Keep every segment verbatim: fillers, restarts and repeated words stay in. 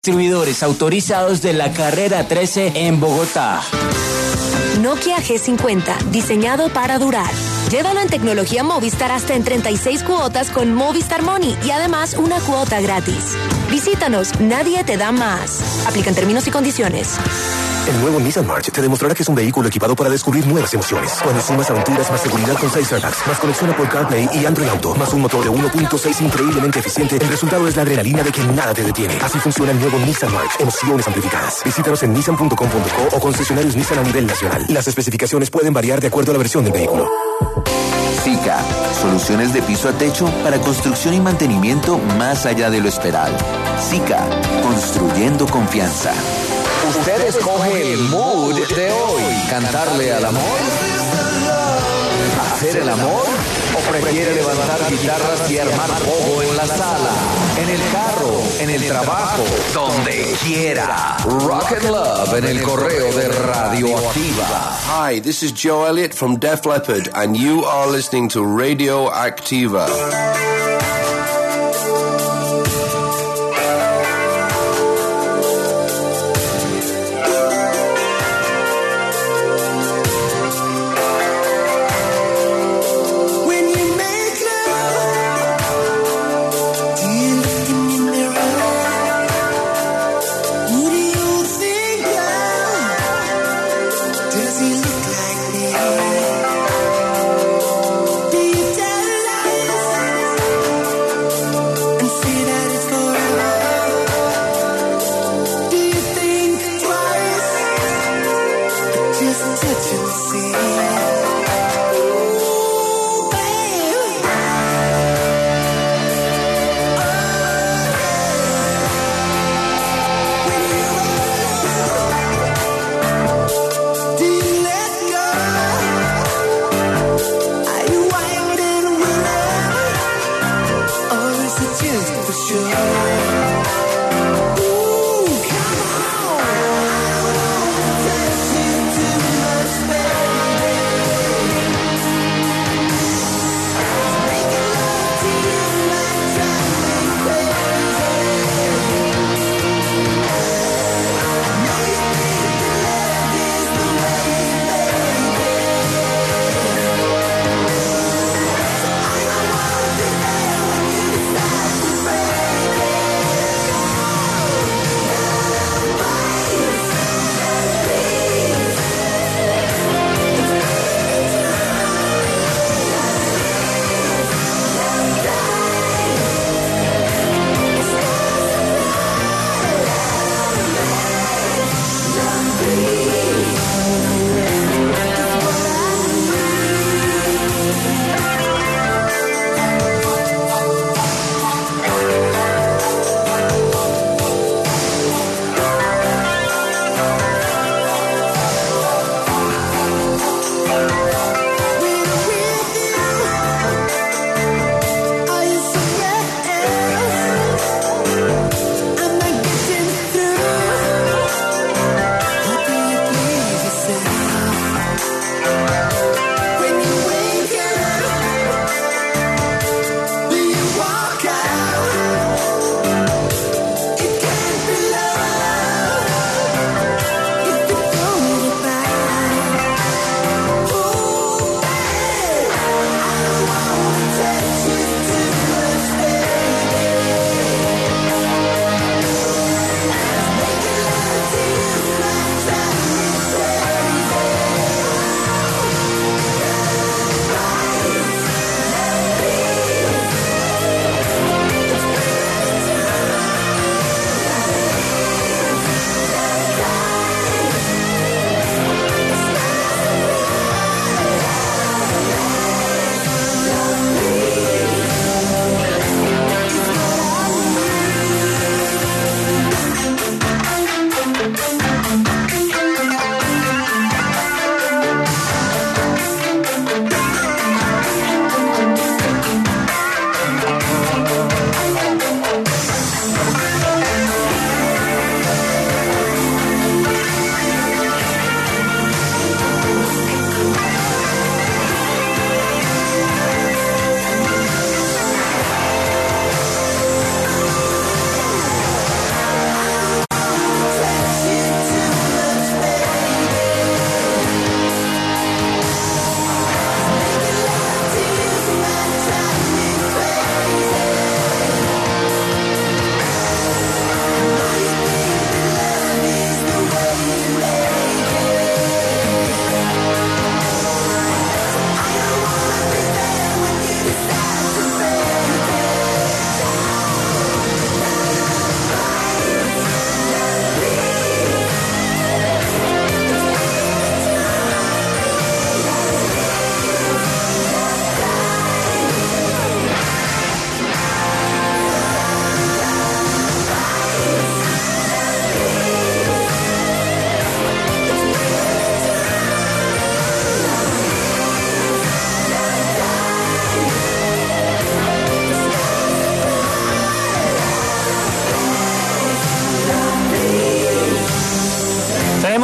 Distribuidores autorizados de la carrera trece en Bogotá. Nokia G cincuenta, diseñado para durar. Llévalo en tecnología Movistar hasta en treinta y seis cuotas con Movistar Money y además una cuota gratis. Visítanos, nadie te da más. Aplican términos y condiciones. El nuevo Nissan March te demostrará que es un vehículo equipado para descubrir nuevas emociones. Cuando sumas aventuras, más seguridad con seis airbags, más conexión Apple CarPlay y Android Auto, más un motor de uno punto seis increíblemente eficiente, el resultado es la adrenalina de que nada te detiene. Así funciona el nuevo Nissan March. Emociones amplificadas. Visítanos en nissan punto com punto co o concesionarios Nissan a nivel nacional. Las especificaciones pueden variar de acuerdo a la versión del vehículo. SICA, soluciones de piso a techo para construcción y mantenimiento más allá de lo esperado. SICA, construyendo confianza. Usted escoge el mood de hoy. ¿Cantarle al amor? ¿Hacer el amor? ¿O prefiere levantar guitarras y armar pogo en la sala, en el carro, en el trabajo, donde quiera? Rock and Love en el correo de Radioactiva. Hi, this is Joe Elliott from Def Leppard, and you are listening to Radioactiva. Does he look like me? Do you tell lies?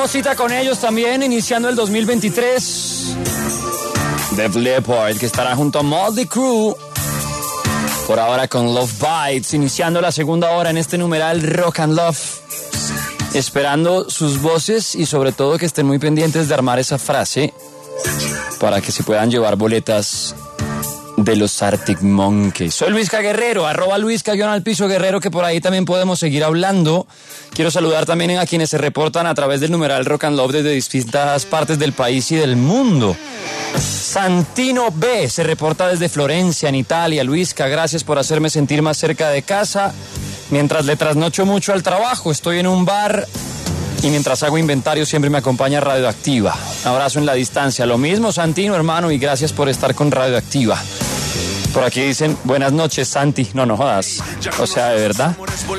Tenemos cita con ellos también, iniciando el dos mil veintitrés. Def Leppard, que estará junto a Motley Crue. Por ahora con Love Bites, iniciando la segunda hora en este numeral Rock and Love. Esperando sus voces y sobre todo que estén muy pendientes de armar esa frase para que se puedan llevar boletas de los Arctic Monkeys. Soy Luisca Guerrero, arroba Luisca guión al piso Guerrero, que por ahí también podemos seguir hablando. Quiero saludar también a quienes se reportan a través del numeral Rock and Love desde distintas partes del país y del mundo. Santino B se reporta desde Florencia, en Italia. Luisca, gracias por hacerme sentir más cerca de casa. Mientras le trasnocho mucho al trabajo, estoy en un bar y mientras hago inventario siempre me acompaña Radioactiva. Un abrazo en la distancia. Lo mismo, Santino, hermano, y gracias por estar con Radioactiva. Por aquí dicen, buenas noches, Santi. No, no jodas. O sea, ¿de verdad?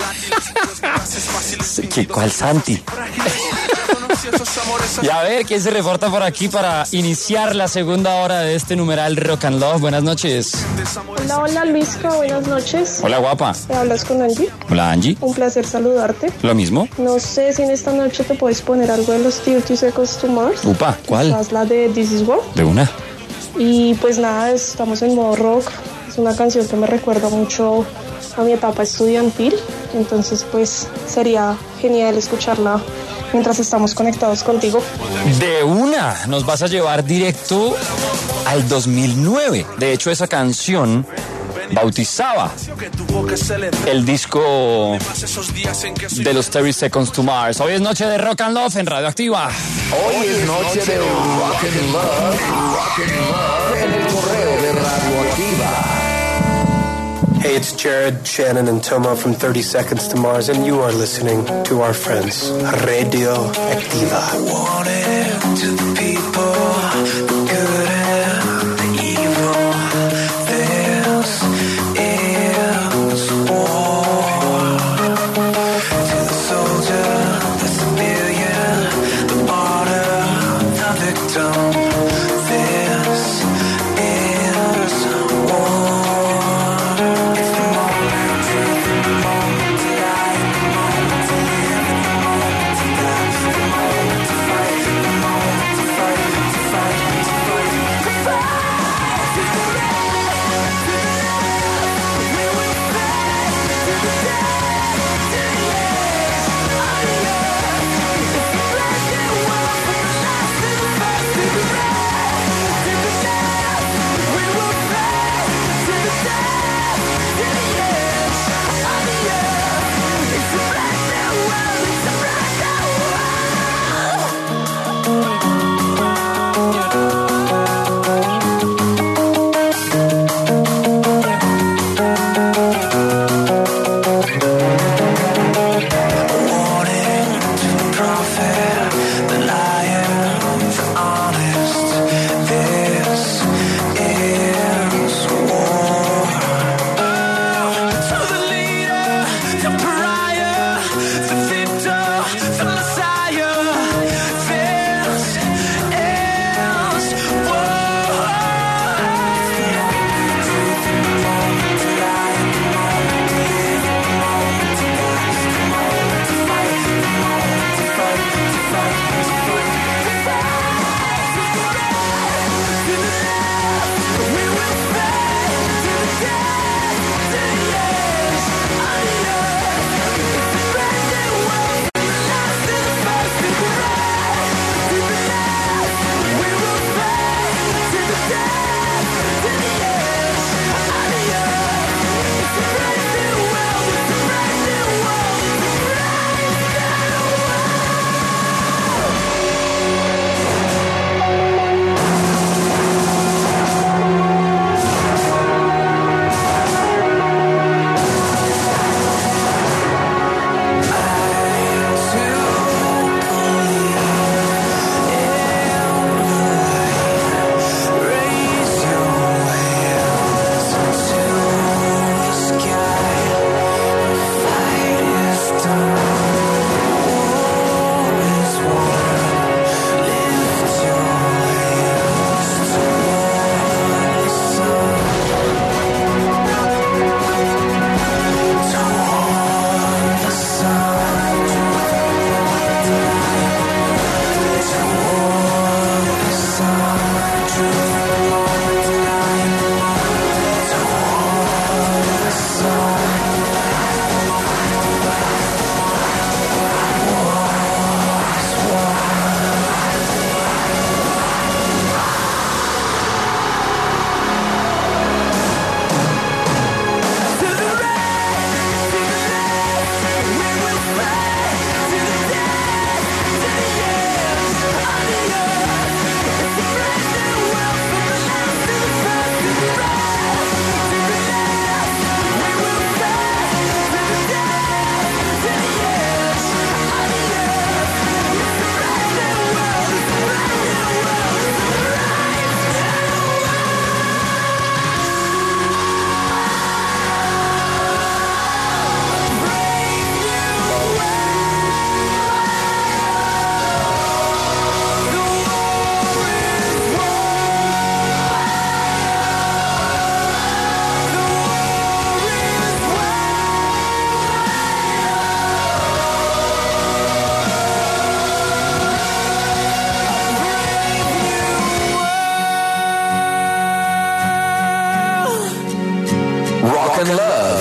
¿Qué, ¿Cuál Santi? Y a ver, ¿quién se reporta por aquí para iniciar la segunda hora de este numeral Rock and Love? Buenas noches. Hola, hola Luisca, buenas noches. Hola, guapa. ¿Te hablas con Angie? Hola, Angie. Un placer saludarte. Lo mismo. No sé si en esta noche te puedes poner algo de los thirty Seconds to Mars. Upa, ¿cuál? Quizás la de This Is War. De una. Y pues nada, estamos en modo rock. Es una canción que me recuerda mucho a mi etapa estudiantil. Entonces pues sería genial escucharla mientras estamos conectados contigo. De una, nos vas a llevar directo al dos mil nueve. De hecho, esa canción bautizaba el disco de los thirty Seconds to Mars. Hoy es noche de Rock and Love en Radioactiva. Hoy es noche de Rock and Love, Rock and Love en el correo de Radioactiva. Hey, it's Jared, Shannon, and Toma from thirty Seconds to Mars, and you are listening to our friends, Radio Activa. I want it to the people, the good and the evil. This is war. To the soldier, the civilian, the martyr, the victim. This is war. Fight, the moment to die, the moment to live, the moment to fight, the moment to fight.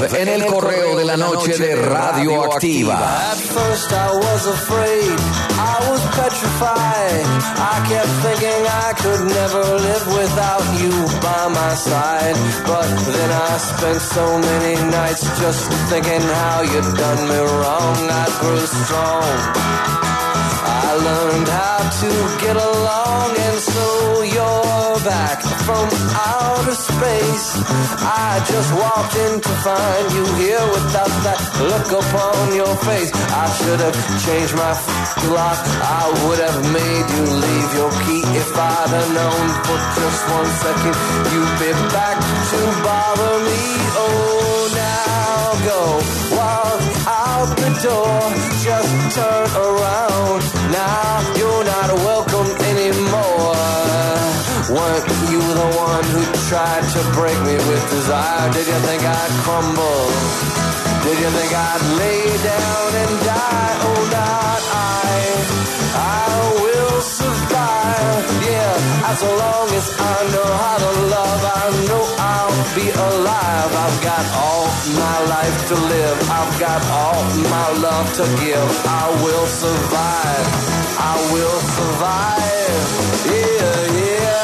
Love en el correo de la noche de Radioactiva. At first I was afraid, I was petrified. I kept thinking I could never live without you by my side. But then I spent so many nights just thinking how you'd done me wrong. I grew strong, I learned how to get along, and so you're back from outer space. I just walked in to find you here without that look upon your face. I should have changed my f- lock. I would have made you leave your key if I'd have known for just one second you'd be back to bother me. Oh, now go walk out the door, just turn around. Now you're not welcome anymore. Weren't you the one who tried to break me with desire? Did you think I'd crumble? Did you think I'd lay down and die? Oh, not I. I will survive. Yeah, as long as I know how to love, I know I'll be alive. I've got all my life to live. I've got all my love to give. I will survive. I will survive. Yeah, yeah.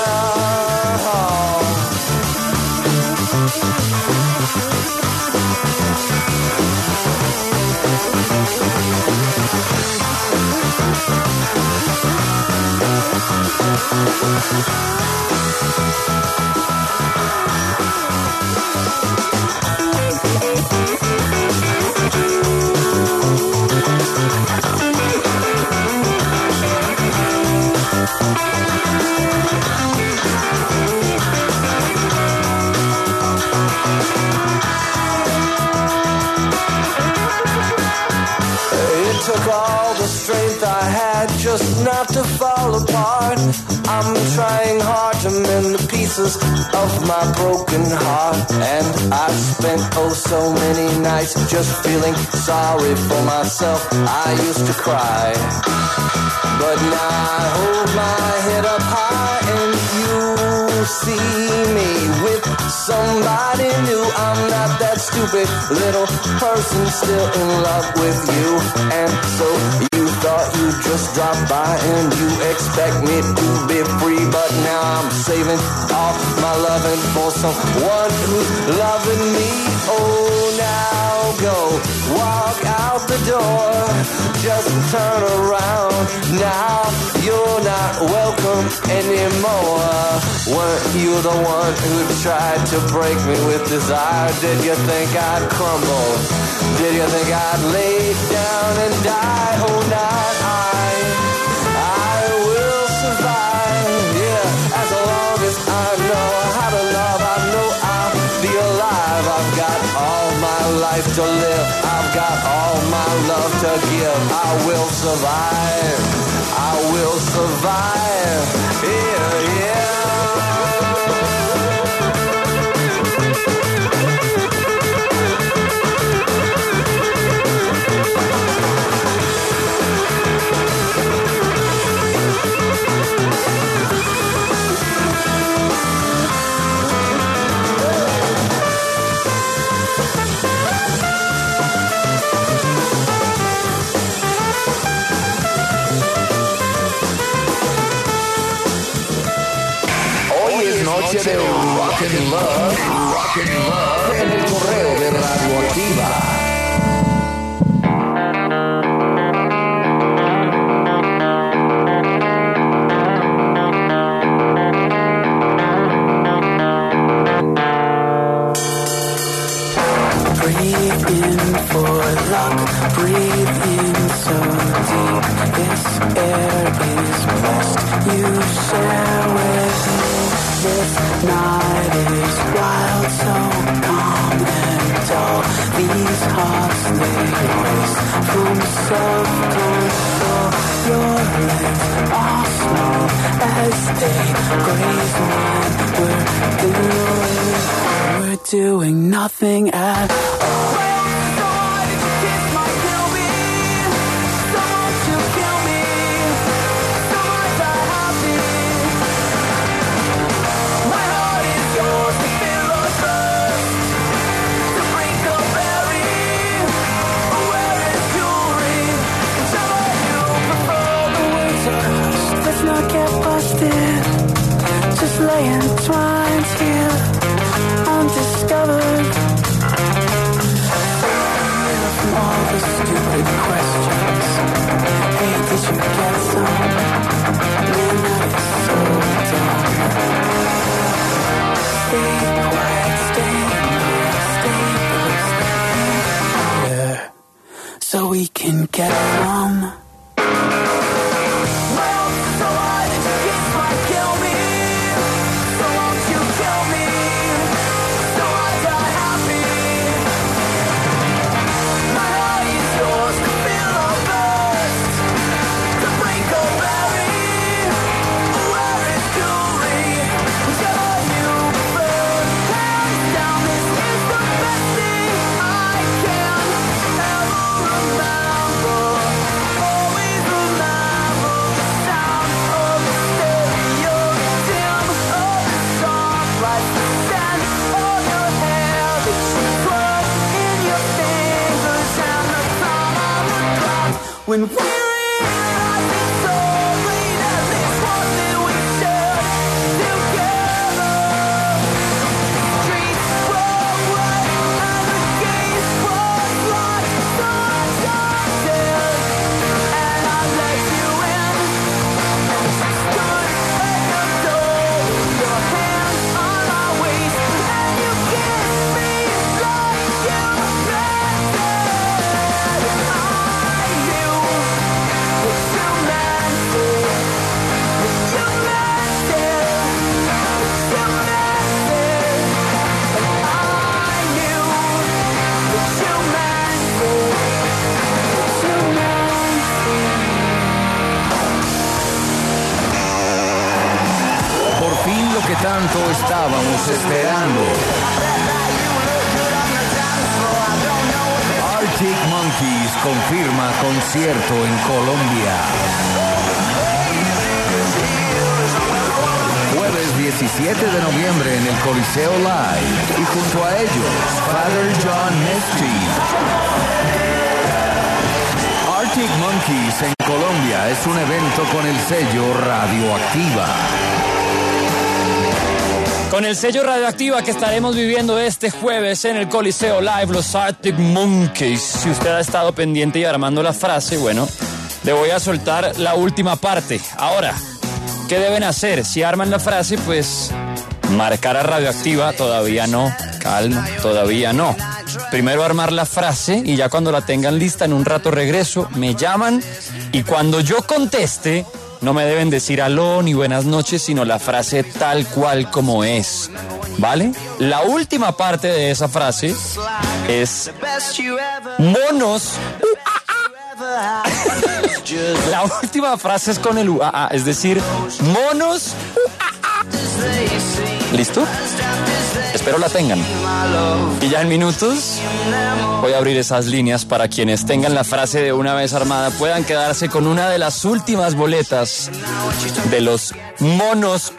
Took all the strength I had just not to fall apart. I'm trying hard to mend the pieces of my broken heart. And I've spent oh so many nights just feeling sorry for myself. I used to cry, but now I hold my head up high and you see me with somebody new. I'm not that stupid little person still in love with you. And so you thought you'd just drop by and you expect me to be free. But now I'm saving all my loving for someone who's loving me. Oh, now go walk out the door, just turn around. Now you're not welcome anymore. Weren't you the one who tried to break me with desire? Did you think I'd crumble? Did you think I'd lay down and die? Oh, not I. I will survive. Yeah, as long as I know how to love, I know I'll be alive. I've got all my life to live. I've got all my love to give. I will survive. I will survive. Yeah, yeah. Noche de Rock and Love, Rock and Love en el correo de Radioactiva. Breathe in for luck, breathe in so deep. This air is blessed, you share with me. This night is wild, so calm and dull. These hearts, they race from self-control. Your legs are smooth as they graze mine. We're doing, we're doing nothing at all. Go back. play entwined here, undiscovered. From all the stupid questions, hey, did you get some? Man, that is so dumb. Stay quiet, stay near, stay close here, so we can get some. When we realize it's only that this one that we shared together. Streets were wet and the gates were locked, so I jumped in and I let you in. And you stood at the door with your hand on my waist, and you kissed me like you meant it. Que tanto estábamos esperando. Arctic Monkeys confirma concierto en Colombia. Jueves diecisiete de noviembre en el Coliseo Live y junto a ellos Father John Misty. Arctic Monkeys en Colombia es un evento con el sello Radioactiva. Con el sello Radioactiva que estaremos viviendo este jueves en el Coliseo Live, los Arctic Monkeys. Si usted ha estado pendiente y armando la frase, bueno, le voy a soltar la última parte. Ahora, ¿qué deben hacer? Si arman la frase, pues marcar a Radioactiva. Todavía no, calma, todavía no. Primero armar la frase y ya cuando la tengan lista, en un rato regreso, me llaman y cuando yo conteste, no me deben decir aló ni buenas noches, sino la frase tal cual como es, ¿vale? La última parte de esa frase es monos. La última frase es con el U A A, es decir, monos. ¿Listo? Espero la tengan. Y ya en minutos voy a abrir esas líneas para quienes tengan la frase de una vez armada puedan quedarse con una de las últimas boletas de los monos.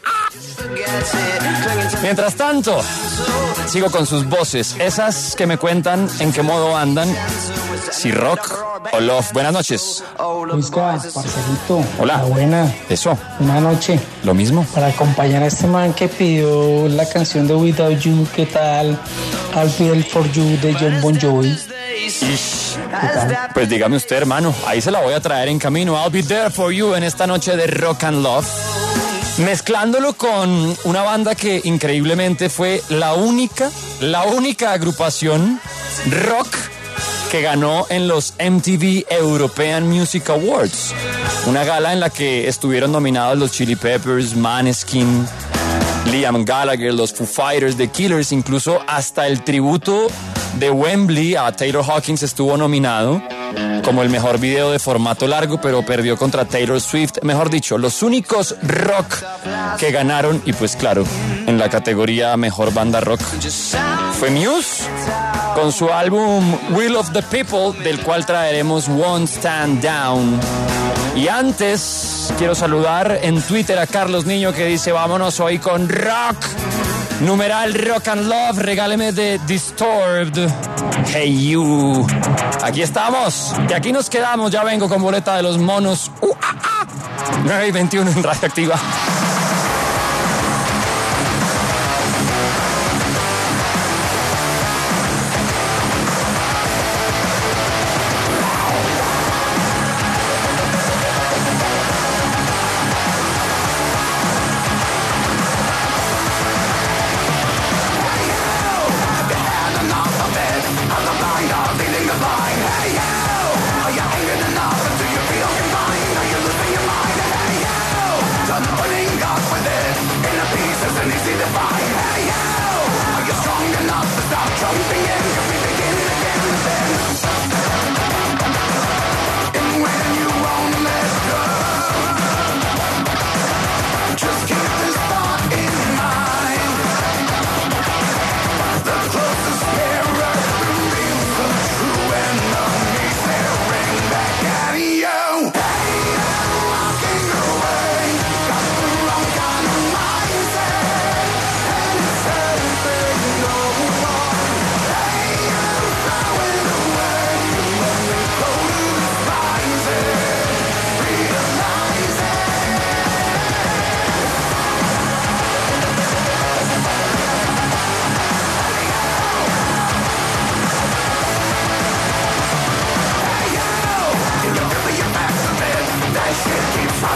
Mientras tanto, sigo con sus voces, esas que me cuentan en qué modo andan, si rock o love. Buenas noches. Luisca, parcerito. Hola. Buena. Eso. Una noche. Lo mismo. Para acompañar a este man que pidió la canción de Without You, ¿qué tal? I'll Be There For You de John Bon Jovi. Ish. Pues dígame usted, hermano, ahí se la voy a traer en camino. I'll Be There For You en esta noche de Rock and Love. Mezclándolo con una banda que increíblemente fue la única, la única agrupación rock que ganó en los M T V European Music Awards. Una gala en la que estuvieron nominados los Chili Peppers, Maneskin, Liam Gallagher, los Foo Fighters, The Killers, incluso hasta el tributo de Wembley a Taylor Hawkins estuvo nominado como el mejor video de formato largo, pero perdió contra Taylor Swift. Mejor dicho, los únicos rock que ganaron, y pues claro, en la categoría mejor banda rock fue Muse, con su álbum Will of the People, del cual traeremos Won't Stand Down. Y antes, quiero saludar en Twitter a Carlos Niño, que dice, vámonos hoy con rock. Numeral Rock and Love, regáleme de Disturbed. Hey You. Aquí estamos, y aquí nos quedamos. Ya vengo con boleta de los monos. Uh, ah, ah. nueve y veintiuno en Radioactiva.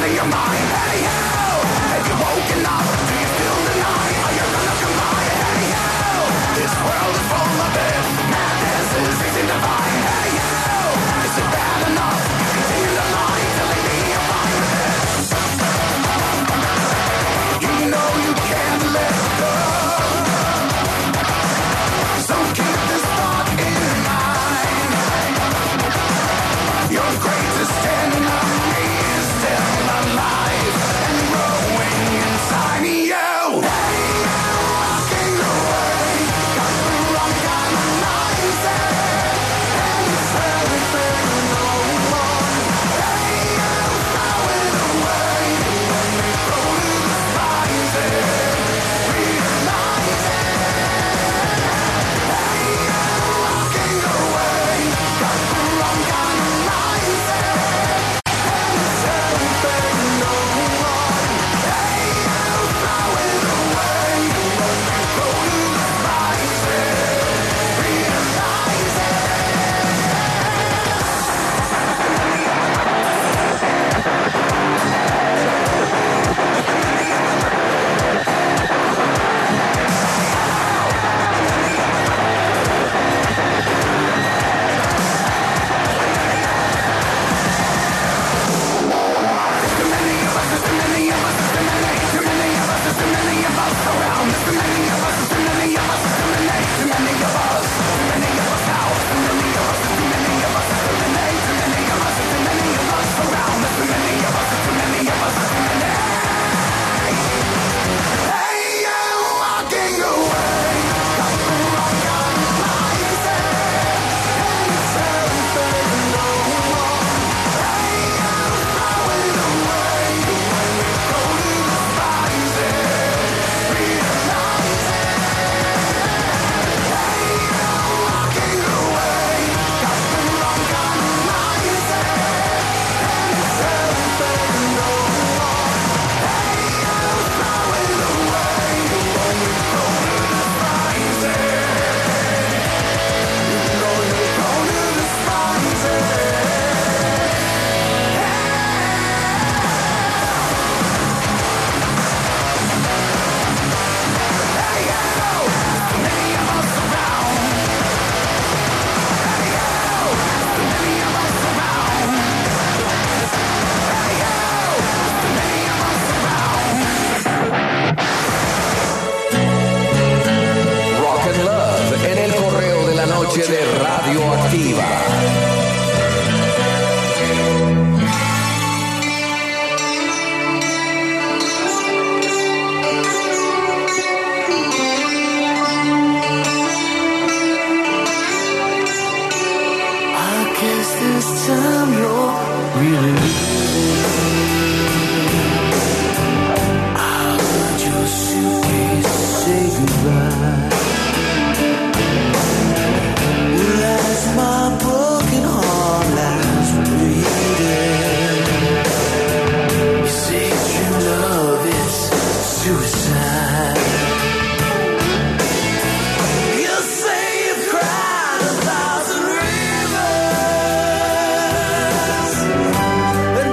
And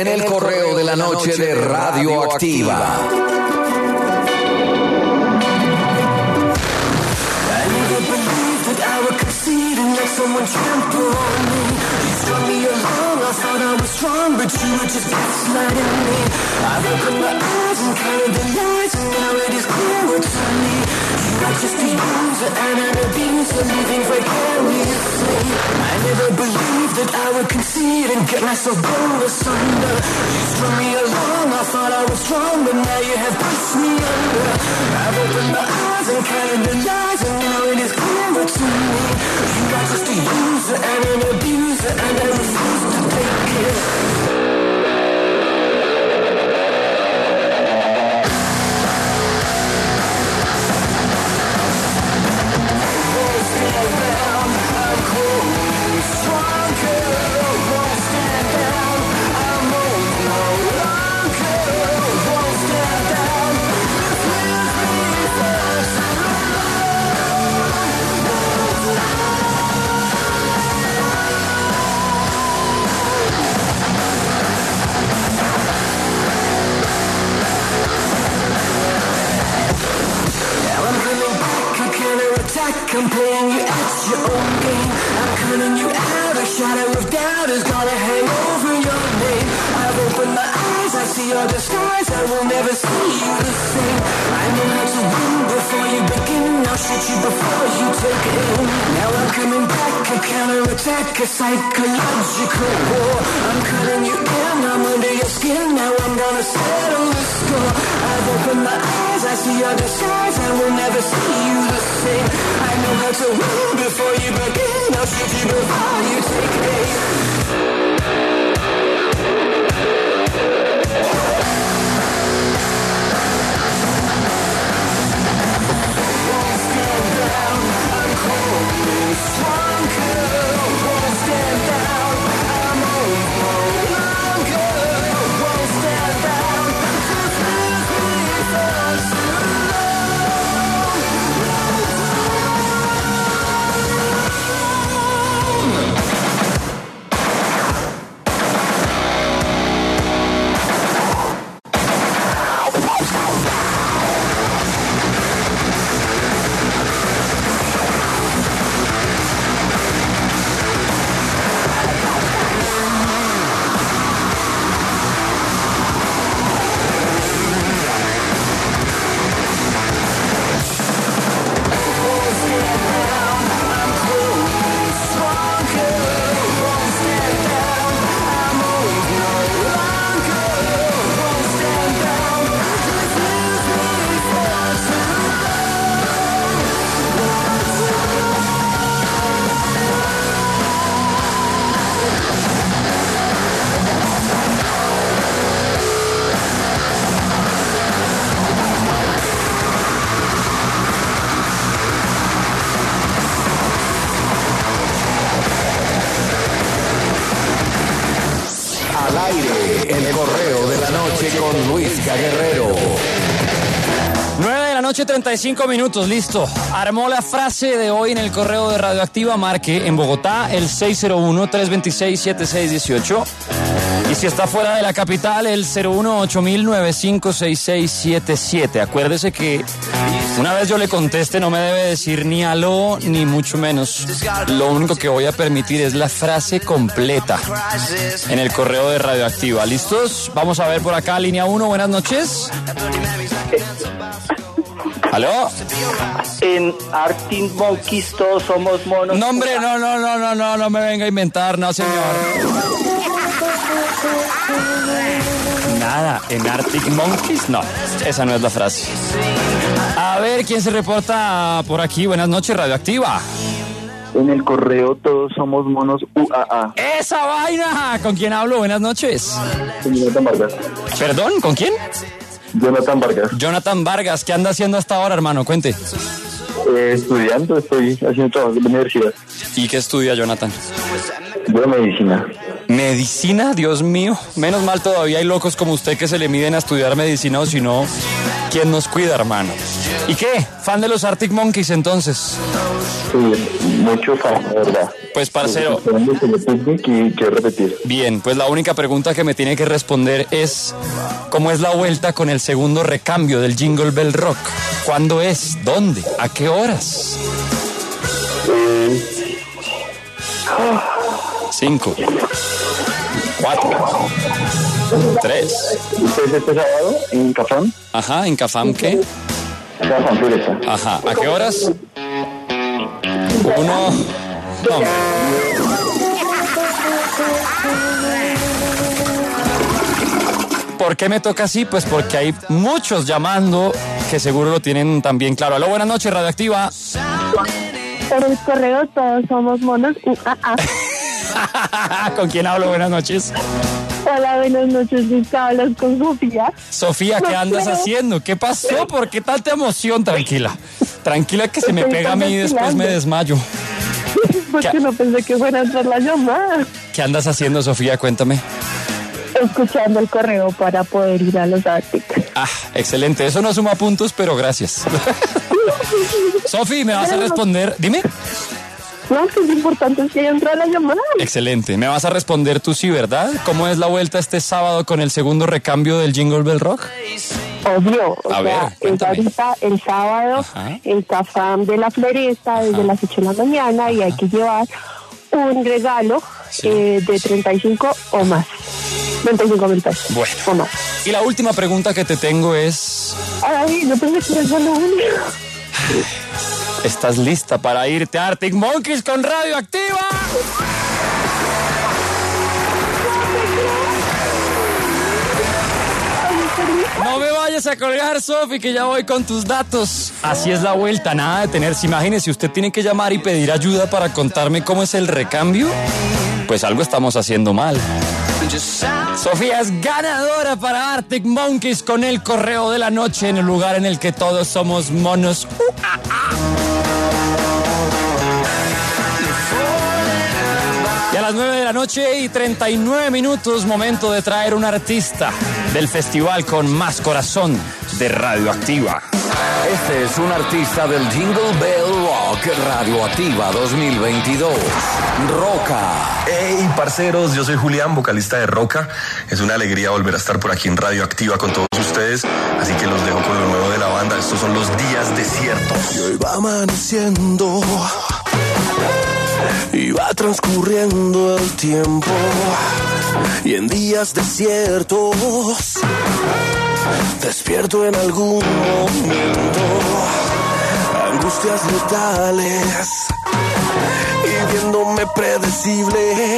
en el correo de la noche de Radioactiva. Someone trampled on me. You strung me along, I thought I was strong, but you were just gaslighting me. I've opened my eyes and counted the lies, and now it is clearer to me. You are just a user and an abuser, living vicariously. I never believed that I would concede and get myself blown asunder. You strung me along, I thought I was strong, but now you have pushed me under. I've opened my eyes and counted the lies, and now it is clearer to me. You are just a user and an abuser, and I refuse to take it. Won't stand down, I'm growing stronger. Won't stand down, I'm old no longer. Won't stand down, this leaves me for so I'm playing you at your own game. I'm cutting you out. A shadow of doubt is gonna hang over your name. I've opened my eyes, I see your disguise. I will never see you the same. I know how to win before you begin. I'll shoot you before you take aim. Now I'm coming back, a counterattack, a psychological war. I'm cutting you in, I'm under your skin. Now I'm gonna settle the score. I've opened my eyes, I see your disguise. I will never see you the same. I know how to win before you begin. I'll shoot you before you take aim. Won't stand down, I'm growing stronger. Won't stand down, I'm old no longer. Won't stand down, just leave me for so treinta y cinco minutos, listo. Armó la frase de hoy en el correo de Radioactiva. Marque en Bogotá el seis cero uno, tres dos seis, siete seis uno ocho. Y si está fuera de la capital, el cero uno ocho mil nueve cinco seis seis siete siete. Acuérdese que una vez yo le conteste, no me debe decir ni aló, ni mucho menos. Lo único que voy a permitir es la frase completa en el correo de Radioactiva. ¿Listos? Vamos a ver por acá, línea uno. Buenas noches. ¿Aló? En Arctic Monkeys todos somos monos. No, hombre, no, no, no, no, no, no me venga a inventar, no, señor. Nada, en Arctic Monkeys, no, esa no es la frase. A ver, ¿quién se reporta por aquí? Buenas noches, Radioactiva. En el correo todos somos monos U A A. ¡Esa vaina! ¿Con quién hablo? Buenas noches. Con Jonathan Vargas. ¿Perdón? ¿Con quién? Jonathan Vargas. Jonathan Vargas, ¿qué anda haciendo hasta ahora, hermano? Cuente. Eh, estudiando, estoy haciendo trabajo en la universidad. ¿Y qué estudia, Jonathan? Yo medicina. ¿Medicina? Dios mío. Menos mal todavía hay locos como usted que se le miden a estudiar medicina, o si no, ¿quién nos cuida, hermano? ¿Y qué? ¿Fan de los Arctic Monkeys entonces? Sí, mucho fan, de verdad. Pues parcero. Quiero repetir. Bien, pues la única pregunta que me tiene que responder es ¿cómo es la vuelta con el segundo recambio del Jingle Bell Rock? ¿Cuándo es? ¿Dónde? ¿A qué horas? Eh... Cinco. Cuatro. Tres. ¿Es este sábado en Cafam? Ajá, ¿en Cafam qué? Cafam Pureza. Ajá, ¿a qué horas? Uno. No. ¿Por qué me toca así? Pues porque hay muchos llamando que seguro lo tienen también claro. Aló, buenas noches, Radioactiva. Por el correo todos somos monos. Uh, ah, ah. ¿Con quién hablo? Buenas noches. Hola, buenas noches. Hablas con Sofía. Sofía, ¿qué andas haciendo? ¿Qué pasó? ¿Por qué tanta emoción? Tranquila. Tranquila que se me pega a mí y después me desmayo. Porque no pensé que fuera a entrar la llamada. ¿Qué andas haciendo, Sofía? Cuéntame. Escuchando el correo para poder ir a los Arctic. Ah, excelente. Eso no suma puntos, pero gracias. Sofi, ¿me vas a responder? Dime. No, que es importante que entre la llamada. Excelente. ¿Me vas a responder tú sí, verdad? ¿Cómo es la vuelta este sábado con el segundo recambio del Jingle Bell Rock? Obvio. A o ver, sea, cuéntame. Es ahorita el sábado. Ajá. En Cafam de la Floresta desde Ajá. las ocho de la mañana. Ajá. Y hay que llevar un regalo sí, eh, de treinta y cinco o más. treinta y cinco mil pesos. Bueno. O más. Y la última pregunta que te tengo es... Ay, no pensé que era solo uno. ¿Estás lista para irte a Arctic Monkeys con Radioactiva? No me vayas a colgar, Sofi, que ya voy con tus datos. Así es la vuelta, nada de tenerse. Imagínese, usted tiene que llamar y pedir ayuda para contarme cómo es el recambio. Pues algo estamos haciendo mal. Sofía es ganadora para Arctic Monkeys con el correo de la noche en el lugar en el que todos somos monos. Uh, ah, ah. Y a las nueve de la noche y treinta y nueve minutos, momento de traer un artista del festival con más corazón de Radioactiva. Este es un artista del Jingle Bell Rock Radioactiva dos mil veintidós. Roca. Hey, parceros, yo soy Julián, vocalista de Roca. Es una alegría volver a estar por aquí en Radioactiva con todos ustedes. Así que los dejo con lo nuevo de la banda. Estos son los días desiertos. Y hoy va amaneciendo y va transcurriendo el tiempo. Y en días desiertos despierto en algún momento, angustias letales y viéndome predecible.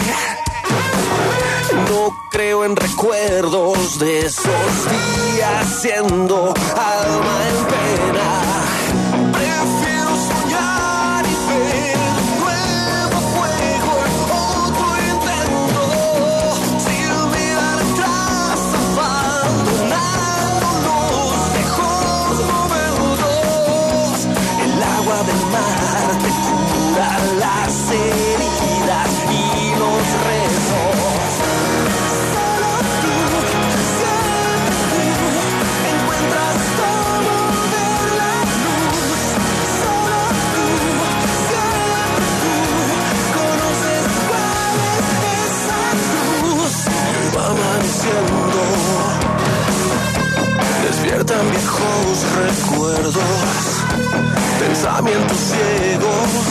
No creo en recuerdos de esos días siendo alma en pena. Prefiero soñar y ver un nuevo fuego en otro intento, sin mirar atrás, abandonando los viejos momentos. El agua del mar te cura las heridas y los rezos. Amaneciendo, despiertan viejos recuerdos, pensamientos ciegos,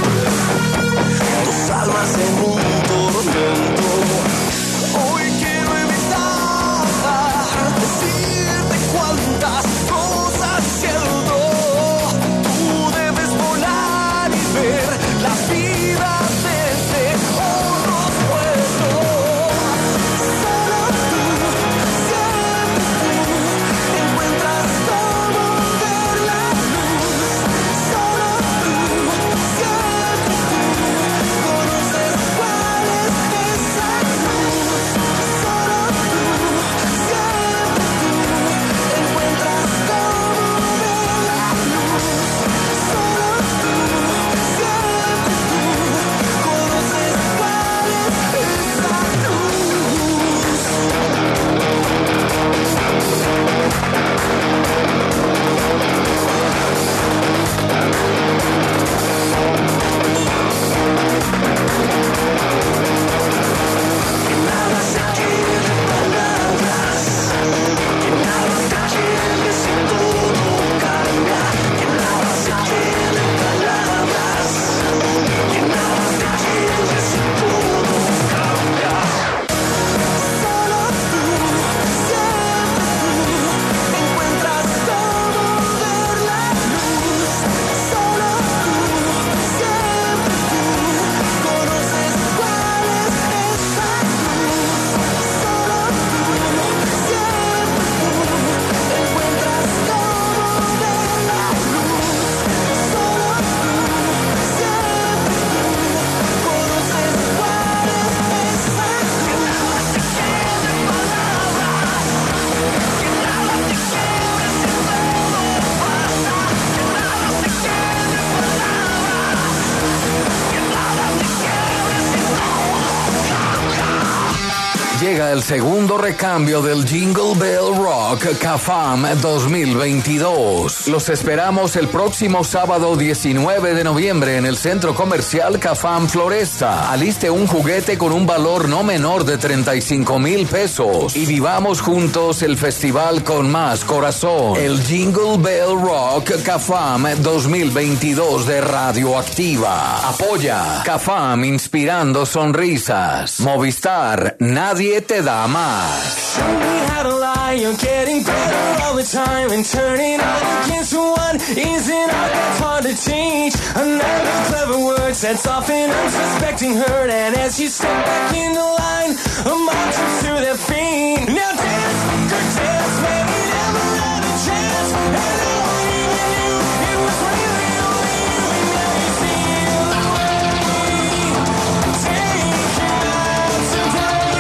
dos almas en un tormento. Hoy quiero evitar decirte cuántas cosas siento. Tú debes volar y ver la vida desde otros puestos. llega el segundo recambio del Jingle Bell Rock CAFAM dos mil veintidós. Los esperamos el próximo sábado diecinueve de noviembre en el Centro Comercial CAFAM Floresta. Aliste un juguete con un valor no menor de treinta y cinco mil pesos y vivamos juntos el festival con más corazón. El Jingle Bell Rock CAFAM dos mil veintidós de Radioactiva. Apoya CAFAM, inspirando sonrisas. Movistar, nadie te da más. Show me how to lie, you're getting better all the time, and turning out against one isn't all that's hard to teach. Another clever word sets off an unsuspecting hurt, and as you step back in the line, a mob trips through their feet. Now dance, good dance, man, you never had a chance, and no one even knew it was really only you, and now you feel the way. Take it out today.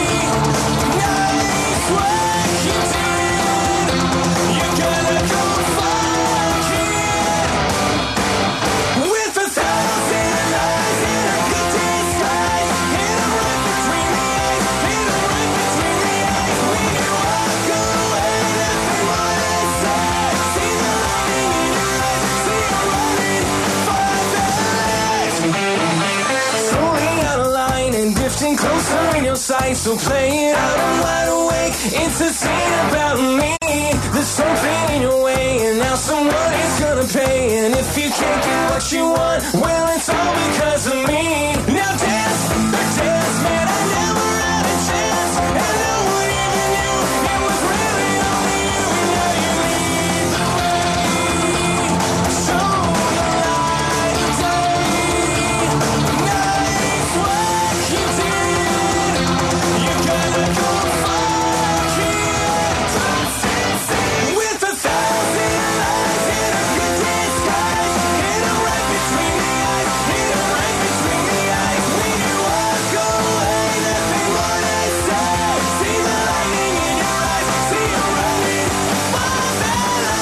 Nice work you did. You're gonna go fuck it. With a thousand lies in a good disguise, hit 'em right between the eyes, hit 'em right between the eyes. When you walk away, nothing more to say. See the lightning in your eyes, see you running for the light. Slowly out of line and drifting closer in your sight, so play it out, I'm wide awake. It's a scene about me. There's something in your way, and now someone is gonna pay. And if you can't get what you want, well, it's all because of me. Now dance, the dance, man, I never had a chance, and no one even knew it was really only you, and now you lead the way. Show the light of day. Nice work you did. You're gonna go fuck it. With a thousand lies in a good disguise, hit 'em right between the eyes, hit 'em right between the eyes. When you walk away, nothing more to say. See the lightning in your eyes, see you running for the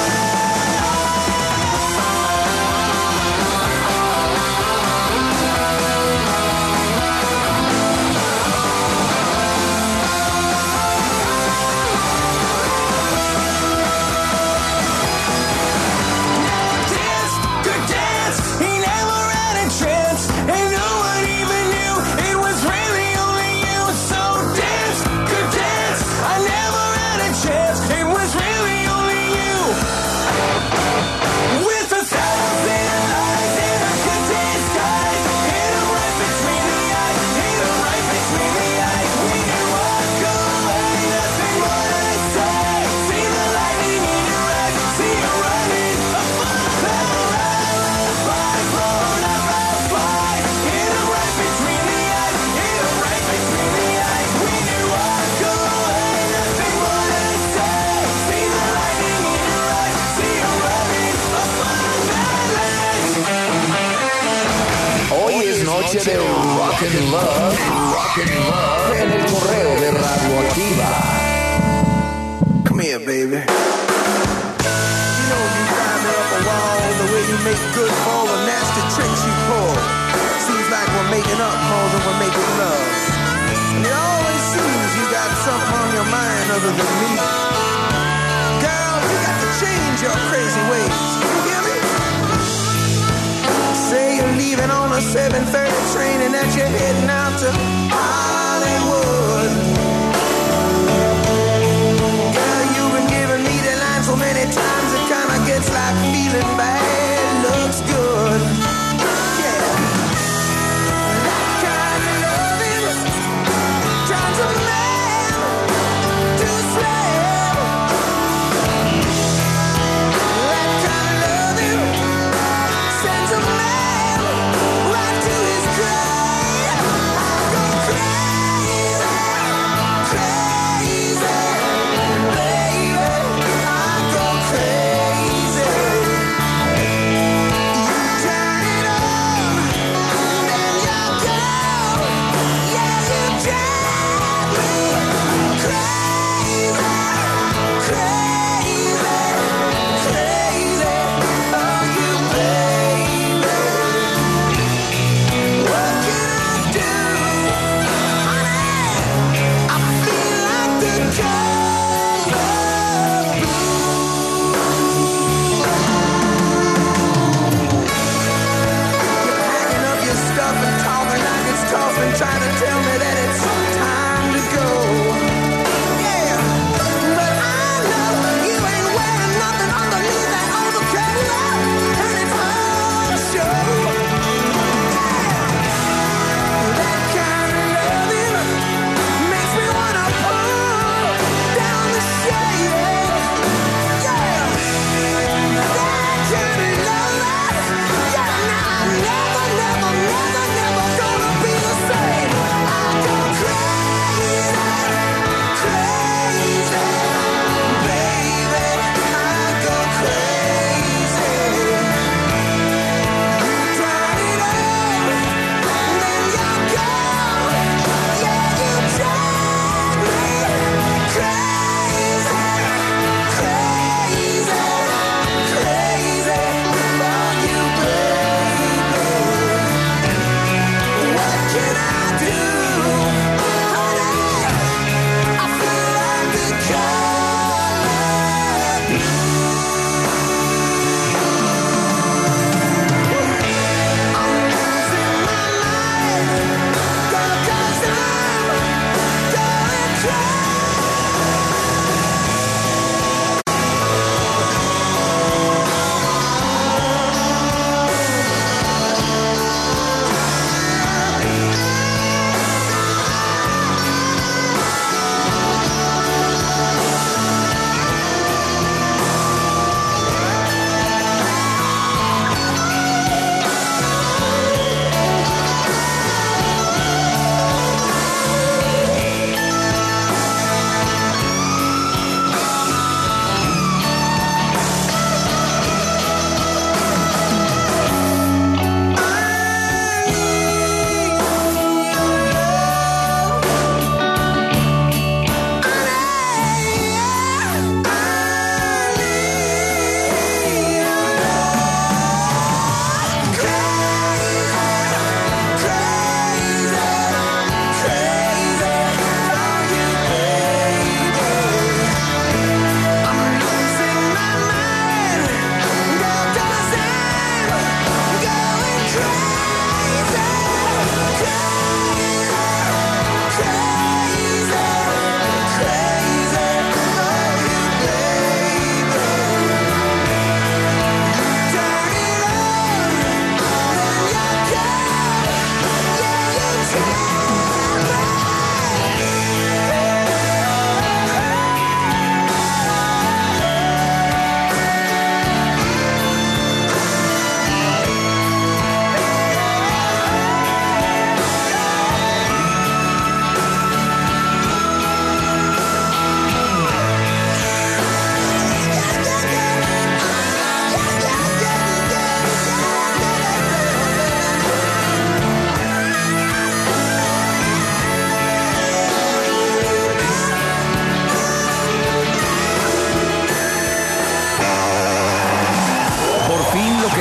dance, good dance. He never had a chance, and no one even knew it was really only you. So dance, good dance. I never had a chance, it was really only you. With a thousand lies in a good disguise, hit 'em right between the eyes, hit 'em right between the eyes. When you walk away, nothing more to say. See the lightning in your eyes, see you running for the light. Fly, float up, I'll fly. Hit 'em right between the eyes, hit 'em right between the eyes. When you walk away, nothing more to say. See the lightning in your eyes, see you running for the light. Hoy es noche de Rock and Love, Rock and Love en el correo de Radioactiva. Come here, baby. You know you drive me up a wall, the way you make good for all the nasty tricks you pull. Seems like we're making up more than we're making love. And it always seems you got something on your mind other than me. Girl, you got to change your crazy ways. You hear me? Say you're leaving on a seven thirty train and that you're heading out to Hollywood. Girl, you've been giving me the line so many times it kinda gets like feeling bad looks good. Yeah. That kind of loving drives a man to slave. That kind of loving sends a man right to his grave. I go crazy.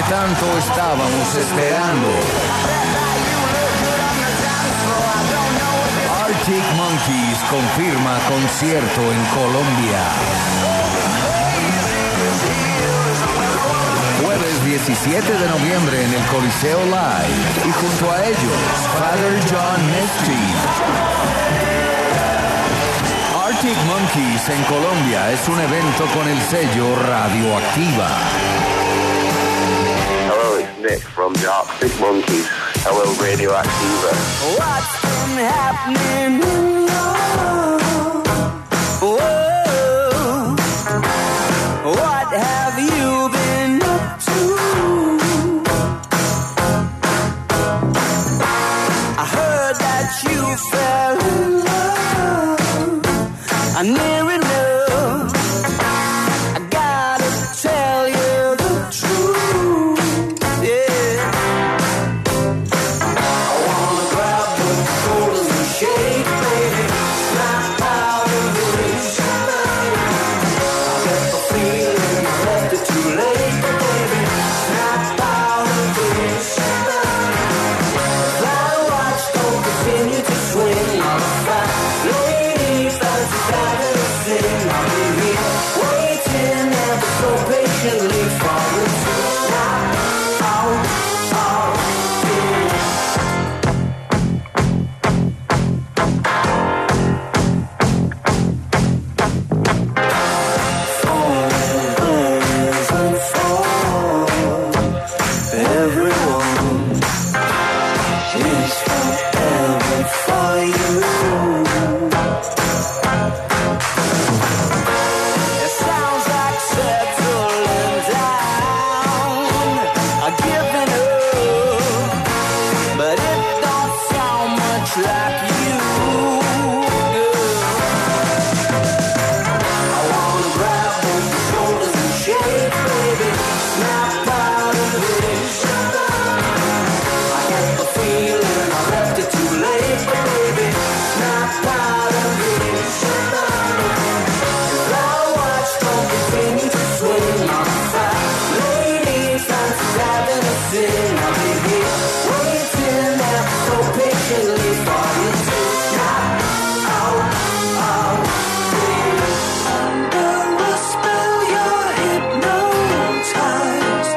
tanto estábamos esperando. Arctic Monkeys confirma concierto en Colombia. Jueves diecisiete de noviembre en el Coliseo Live. Y junto a ellos, Father John Misty. Arctic Monkeys en Colombia es un evento con el sello Radioactiva. Hello, it's Nick from the Arctic Monkeys. Hello, Radioactiva. What's been happening in your... Whoa. What have you been up to? I heard that you fell in love. I near enough. I gotta tell you the truth. Yeah. I wanna grab the shoulders and shake, baby. Snap out of this. I get the feeling I left it too late, baby. Snap out of this. Fly watch don't continue to swing on the fat lady fancy having a sing. I'll be here waiting ever so patiently for you to snap out of this. Everyone is forever for you. It sounds like settling down, a giving up, but it don't sound much like you, girl. I wanna grab both your shoulders and shake, baby. Snap out of this. I get the feeling I left it too late, but baby, snap out of this. Fly watch don't continue to swing on the fat lady fancy having a sing. I'll be here waiting ever so patiently for you to snap out of this. Under a spell you're hypnotized.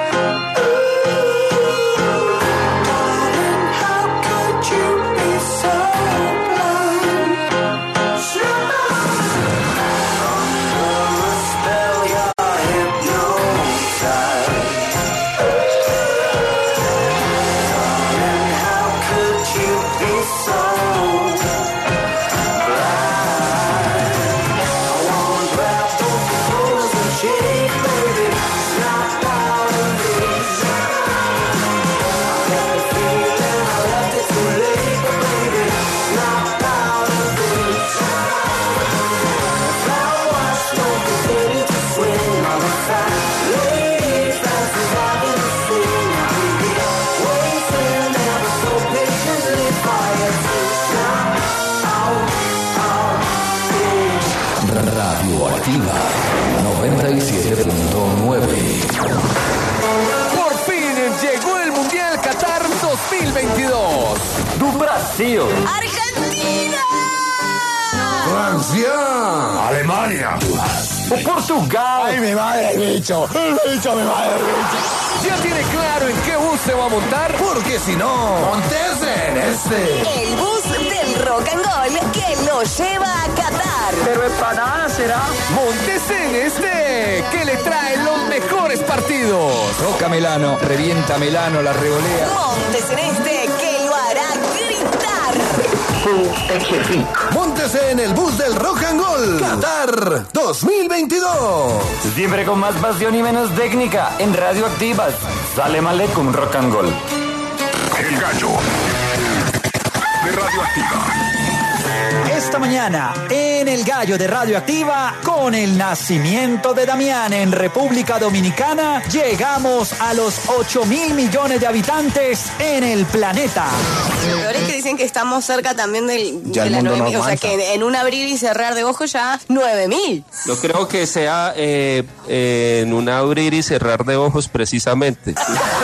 Darling, how could you be so blind? Under a spell you're hypnotized. Darling, how could you be so blind? I wanna grab both your shoulders and shake, baby. Snap out of this. I got the feeling I left it too late, but baby, snap out of this. Fly watch don't continue to swing on the fat lady fancy having a sing. I'll be here waiting ever so patiently for you to snap out of this. Radioactiva noventa y siete punto nueve. Por fin llegó el Mundial Qatar dos mil veintidós. Do Brasil. ¡Argentina! Francia. Alemania. O Portugal. Ay, mi madre, el bicho. El bicho, mi madre, el bicho. ¿Ya tiene claro en qué bus se va a montar? Porque si no, montese en este. El bus del rock and roll que lo lleva a Qatar. Pero empanada será. Montese en este, que le trae los mejores partidos. Roca Melano, revienta Melano, la revolea. Montes en este que lo hará gritar. Móntese en el bus del Rock and Roll Qatar dos mil veintidós. Siempre con más pasión y menos técnica. En Radioactivas. Sale Malecum Rock and Roll. El gallo de Radioactiva. Este Esta mañana, en El Gallo de Radioactiva, con el nacimiento de Damián en República Dominicana, llegamos a los ocho mil millones de habitantes en el planeta. Lo peor es que dicen que estamos cerca también del, Ya de el la mundo nueve mil, no o sea aguanta. que en un abrir y cerrar de ojos ya nueve mil. No creo que sea eh, eh, en un abrir y cerrar de ojos precisamente.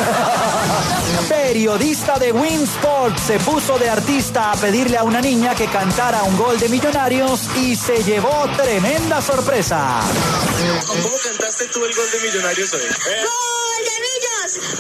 Periodista de Winsport se puso de artista a pedirle a una niña que cantara un gol de Millonarios y se llevó tremenda sorpresa. ¿Cómo cantaste tú el gol de Millonarios hoy? ¿Eh? ¡Gol de Millos!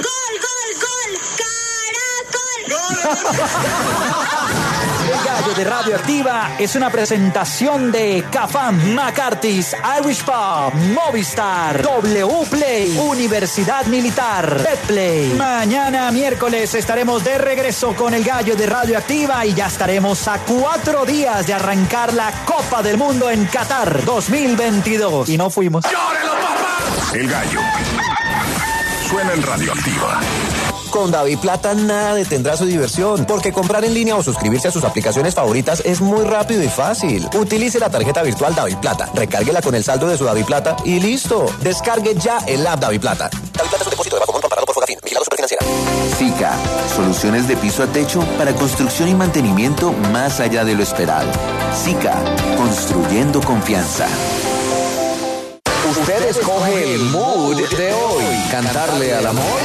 ¡Gol, gol, gol! ¡Caracol! El Gallo de Radioactiva es una presentación de Cafam, McCarthy's, Irish Pub, Movistar, W Play, Universidad Militar, Betplay. Mañana miércoles estaremos de regreso con El Gallo de Radioactiva y ya estaremos a cuatro días de arrancar la Copa del Mundo en Qatar dos mil veintidós. Y no fuimos. ¡Llórelo, papá! El Gallo. Suena en Radioactiva. Con DaviPlata nada detendrá su diversión, porque comprar en línea o suscribirse a sus aplicaciones favoritas es muy rápido y fácil. Utilice la tarjeta virtual DaviPlata, recárguela con el saldo de su DaviPlata y listo. Descargue ya el app DaviPlata. DaviPlata es un depósito de bajo monto amparado por Fogafín. Vigilado Superfinanciera. SICA, soluciones de piso a techo para construcción y mantenimiento más allá de lo esperado. SICA, construyendo confianza. Usted escoge el mood de hoy. Cantarle al amor,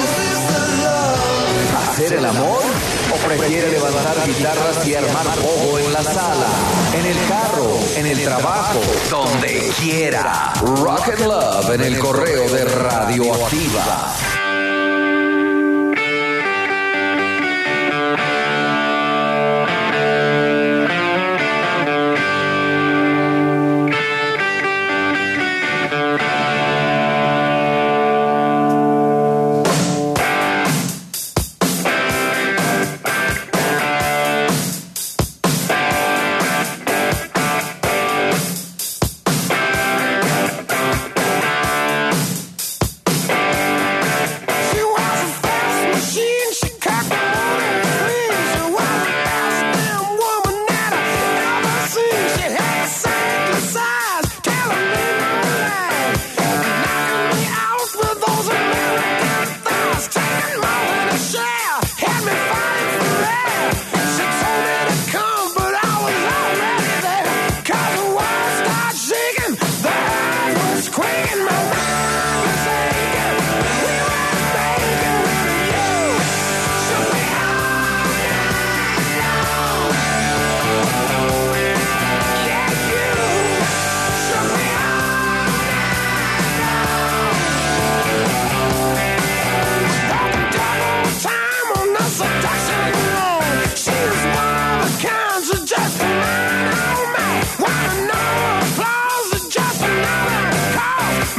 hacer el amor, o prefiere levantar guitarras y armar pogo en la sala, en el carro, en el trabajo, donde quiera. Rock and Love en el correo de Radioactiva. Quaking